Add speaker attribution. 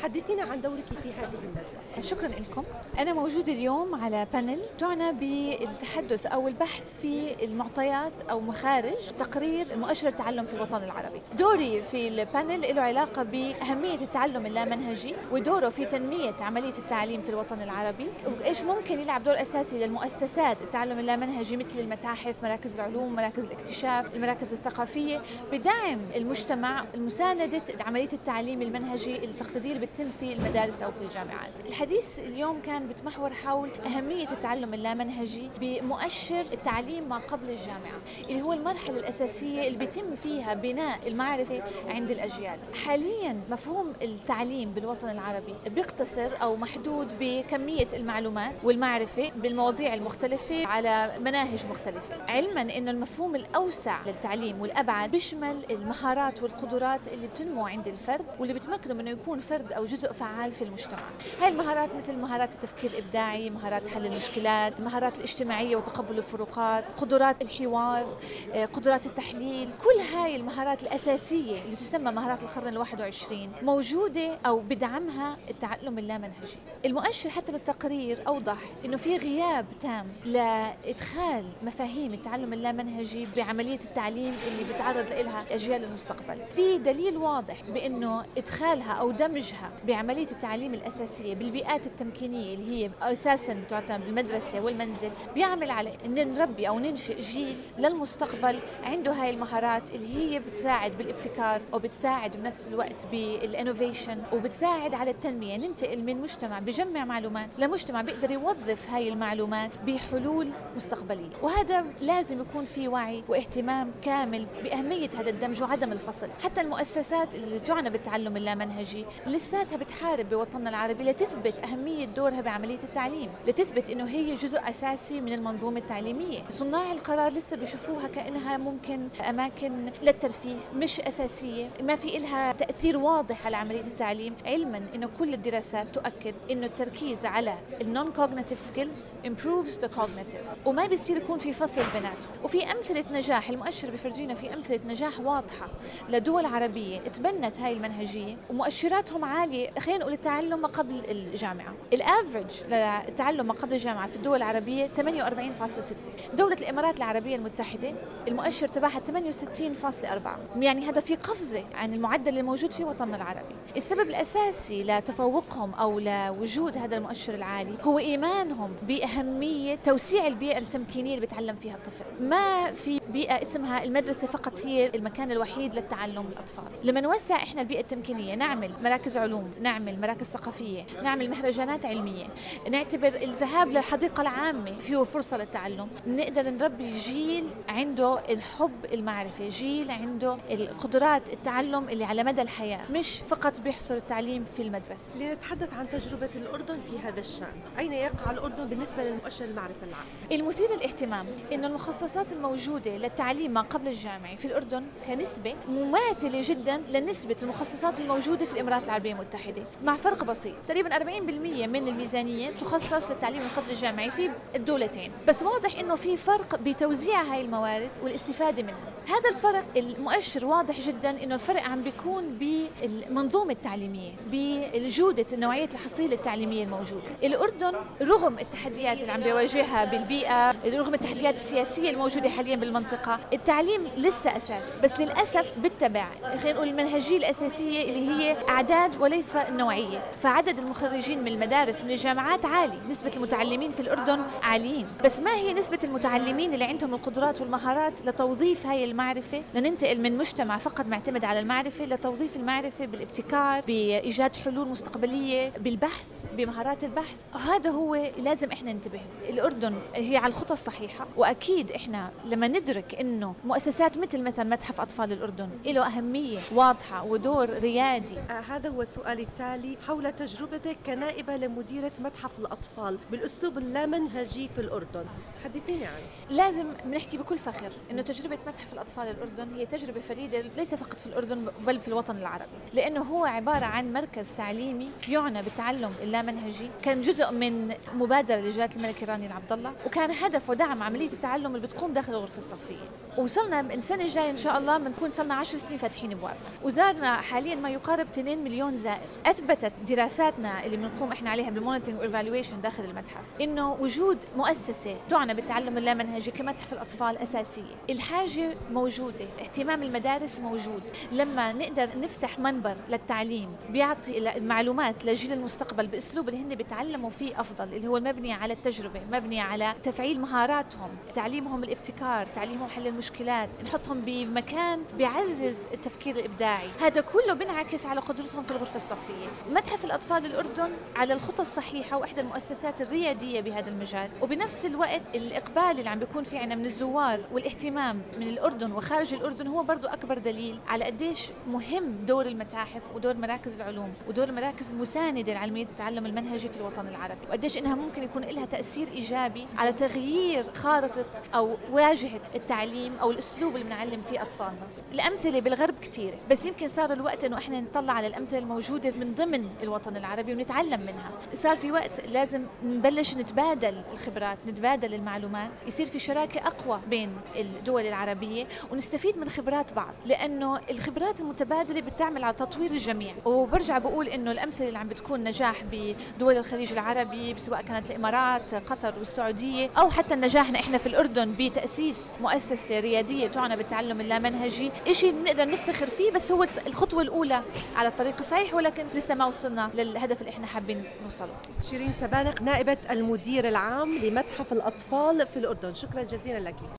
Speaker 1: حدثينا عن دورك في هذه الندوة.
Speaker 2: شكرا لكم. أنا موجودة اليوم على بانل تعنى بالتحدث أو البحث في المعطيات أو مخارج تقرير مؤشر التعلم في الوطن العربي. دوري في البانل له علاقة بأهمية التعلم اللامنهجي ودوره في تنمية عملية التعليم في الوطن العربي، وإيش ممكن يلعب دور أساسي للمؤسسات التعلم اللامنهجي مثل المتاحف، مراكز العلوم، مراكز الاكتشاف، المراكز الثقافية، بدعم المجتمع، المساندة عملية التعليم المنهجي التقليدي اللي بتتم في المدارس أو في الجامعات. الحديث اليوم كان بتمحور حول أهمية التعلم اللامنهجي بمؤشر التعليم ما قبل الجامعة، اللي هو المرحلة الأساسية اللي بيتم فيها بناء المعرفة عند الأجيال. حالياً مفهوم التعليم بالوطن العربي بيقتصر أو محدود بكمية المعلومات والمعرفة بالمواضيع المختلفة على مناهج مختلفة، علماً إنه المفهوم الأوسع للتعليم والأبعد بيشمل المهارات والقدرات اللي بتنمو عند الفرد واللي بتمكنه من يكون فرد أو جزء فعال في المجتمع. هاي المهارات مثل مهارات التفكير الإبداعي، مهارات حل المشكلات، المهارات الاجتماعية وتقبل الفروقات، قدرات الحوار، قدرات التحليل. كل هاي المهارات الأساسية اللي تسمى مهارات القرن ال21 موجودة أو بدعمها التعلم اللامنهجي. المؤشر حتى التقرير أوضح إنه في غياب تام لإدخال مفاهيم التعلم اللامنهجي بعملية التعليم اللي بتعرض لها أجيال المستقبل. في دليل واضح بأنه إدخالها أو دمجها بعملية التعليم الأساسية بالبيئات التمكينية اللي هي أساساً تعتبر بالمدرسة والمنزل بيعمل على أن نربي أو ننشئ جيل للمستقبل عنده هاي المهارات اللي هي بتساعد بالابتكار وبتساعد بنفس الوقت بالانوفيشن وبتساعد على التنمية. ننتقل من مجتمع بجمع معلومات لمجتمع بيقدر يوظف هاي المعلومات بحلول مستقبلية، وهذا لازم يكون في وعي واهتمام كامل بأهمية هذا الدمج وعدم الفصل. حتى المؤسسات اللي تعنى بالتعلم اللامنهجي لساتها بتحارب بوطننا العربي لتثبت أهمية دورها بعملية التعليم، لتثبت إنه هي جزء أساسي من المنظومة التعليمية. صناع القرار لسه بيشوفوها كأنها ممكن أماكن للترفيه مش أساسية، ما في إلها تأثير واضح على عملية التعليم، علما إنه كل الدراسات تؤكد إنه التركيز على النون cognitive skills improves the cognitive، وما بيصير يكون في فصل بيناتهم. وفي أمثلة نجاح، المؤشر بيفرجينا في أمثلة نجاح واضحة لدول عربية تبنت هاي المنهجية ومؤشراتهم عالية. خلينا نقول التعلم ما قبل الجامعة، الافريج للتعلم ما قبل الجامعة في الدول العربية 48.6. دولة الإمارات العربية المتحدة المؤشر تبعها 68.4، يعني هذا في قفزة عن المعدل الموجود في وطننا العربي. السبب الأساسي لتفوقهم أو لوجود هذا المؤشر العالي هو إيمانهم بأهمية توسيع البيئة التمكينية اللي بيتعلم فيها الطفل. ما في بيئة اسمها المدرسة فقط هي المكان الوحيد للتعلم الأطفال. لما نوسع إحنا البيئة التمكينية، نعمل مراكز علوم، نعمل مراكز ثقافية، نعمل مهرجانات علمية، نعتبر الذهاب للحديقة العامة فيه فرصة للتعلم، نقدر نربي جيل عنده الحب المعرفة، جيل عنده القدرات التعلم اللي على مدى الحياة، مش فقط بيحصر التعليم في المدرسة.
Speaker 1: لنتحدث عن تجربة الأردن في هذا الشأن. أين يقع الأردن بالنسبة للمؤشر المعرفة العام؟
Speaker 2: المثير للاهتمام إن المخصصات الموجودة للتعليم ما قبل الجامعي في الأردن كنسبة مماثلة جدا لنسبة المخصصات الموجودة في الإمارات العربية المتحدة، مع فرق بسيط. تقريبا 40% من الميزانية تخصص للتعليم قبل الجامعي في الدولتين، بس واضح إنه في فرق بتوزيع هاي الموارد والاستفادة منها. هذا الفرق المؤشر واضح جدا إنه الفرق عم بيكون بالمنظومة التعليمية، بالجودة نوعية الحصيلة التعليمية الموجودة. الأردن رغم التحديات اللي عم بيواجهها بالبيئة، رغم التحديات السياسية الموجودة حاليا بالمنطقة، التعليم لسه أساسي، بس للأسف بتبع خلينا نقول المنهجية الأساسية اللي هي أعداد وليس النوعية. فعدد المخرجين من المدارس من الجامعات عالي، نسبة المتعلمين في الأردن عاليين، بس ما هي نسبة المتعلمين اللي عندهم القدرات والمهارات لتوظيف هاي المعرفة، لننتقل من مجتمع فقط معتمد على المعرفة لتوظيف المعرفة بالابتكار، بإيجاد حلول مستقبلية، بالبحث، بمهارات البحث. هذا هو لازم احنا ننتبه. الأردن هي على الخطى الصحيحة، وأكيد احنا لما ندرك إنه مؤسسات مثل متحف أطفال الأردن له أهمية واضحة ودور ريادي.
Speaker 1: هذا هو السؤال التالي حول تجربتك كنائبة لمديرة متحف الأطفال بالأسلوب اللامنهجي في الأردن. حدثيني عنه.
Speaker 2: لازم نحكي بكل فخر إنه تجربة متحف الأطفال الأردن هي تجربة فريدة ليس فقط في الأردن بل في الوطن العربي، لأنه هو عبارة عن مركز تعليمي يعنى بالتعلم اللامنهجي اللامنهجي، كان جزء من مبادرة لجلالة الملك رانيا العبد الله، وكان هدف ودعم عملية التعلم اللي بتقوم داخل الغرفة الصفية. وصلنا السنة الجاية إن شاء الله بنكون صلنا 10 سنين فاتحين أبوابنا، وزارنا حاليا ما يقارب 2 مليون زائر. أثبتت دراساتنا اللي بنقوم إحنا عليها بالمونيتورنج والإيفالويشن داخل المتحف إنه وجود مؤسسة تعنى بالتعلم اللامنهجي كمتحف الأطفال أساسية. الحاجة موجودة، اهتمام المدارس موجود. لما نقدر نفتح منبر للتعليم بيعطي المعلومات لجيل المستقبل بأسلوب اللي هن بيتعلموا فيه أفضل، اللي هو مبني على التجربة، مبني على تفعيل مهاراتهم، تعليمهم الابتكار، تعليمهم حل المشكلات، نحطهم بمكان بيعزز التفكير الإبداعي، هذا كله بينعكس على قدرتهم في الغرفة الصفية. متحف الأطفال الأردن على الخطى الصحيحة وإحدى المؤسسات الريادية بهذا المجال، وبنفس الوقت الإقبال اللي عم بيكون في عنا من الزوار والاهتمام من الأردن وخارج الأردن هو برضو أكبر دليل على قديش مهم دور المتاحف ودور مراكز العلوم ودور المراكز المساندة لعلمية التعلم المنهجي في الوطن العربي، وقديش إنها ممكن يكون لها تأثير إيجابي على تغيير خارطة أو واجهة التعليم أو الأسلوب اللي بنعلم فيه أطفالنا. الأمثلة بالغرب كتير، بس يمكن صار الوقت إنه إحنا نطلع على الأمثلة الموجودة من ضمن الوطن العربي ونتعلم منها. صار في وقت لازم نبلش نتبادل الخبرات، نتبادل المعلومات، يصير في شراكة أقوى بين الدول العربية ونستفيد من خبرات بعض، لأنه الخبرات المتبادلة بتعمل على تطوير الجميع. وبرجع بقول إنه الأمثلة اللي عم بتكون نجاح بدول الخليج العربي سواء كانت الإمارات، قطر والسعودية، أو حتى نجاحنا إحنا في الأردن بتأسيس مؤسسة ريادية تعنى بالتعلم اللامنهجي، إشي بنقدر نفتخر فيه، بس هو الخطوة الأولى على الطريق الصحيح، ولكن لسه ما وصلنا للهدف اللي إحنا حابين نوصله.
Speaker 1: شيرين سبانق، نائبة المدير العام لمتحف الأطفال في الأردن، شكرا جزيلا لك.